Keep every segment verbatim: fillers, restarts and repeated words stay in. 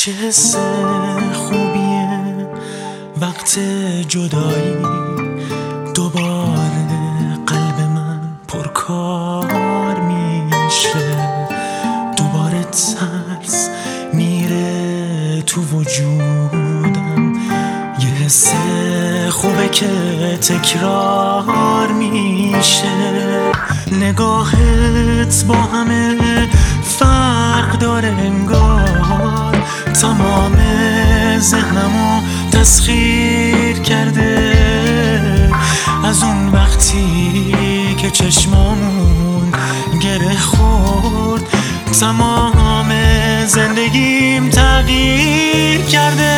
چه حس خوبیه وقت جدایی، دوباره قلب من پرکار میشه، دوباره ترس میره تو وجودم. یه حس خوبه که تکرار میشه، نگاهت با همه فرق داره انگار، تمام ذهنمو تسخیر کرده از اون وقتی که چشمامون گره خورد، تمام زندگیم تغییر کرده.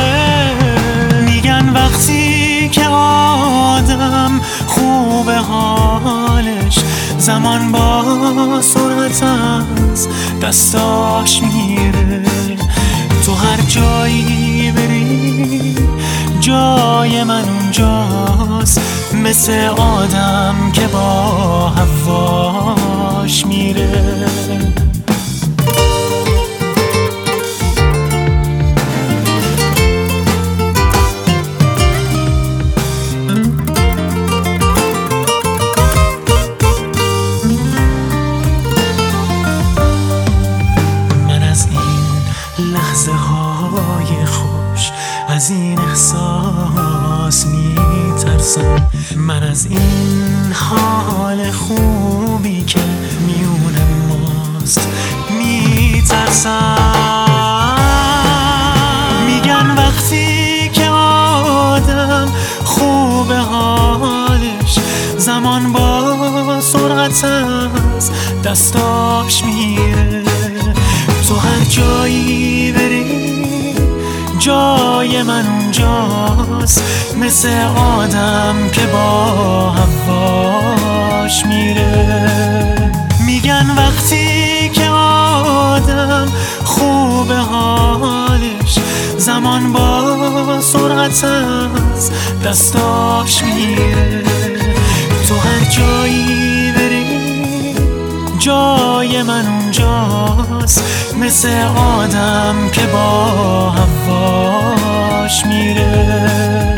میگن وقتی که آدم خوبه حالش، زمان با سرعت از دستاش میره. تو هر جایی بری جای من اونجاست، مثل آدم که با هواش میره. لحظه های خوش از این احساس میترسم، من از این حال خوبی که میون ماست میترسم. میگن وقتی که آدم خوبه حالش، زمان با سرعت از دستاش میره. تو هر جایی بری جای من اونجاست، مثل آدم که با هواش میره. میگن وقتی که آدم خوبه حالش، زمان با سرعت از دستاش میره. تو هر جایی بری جای من اونجاست، مثل آدم که با هواش میره.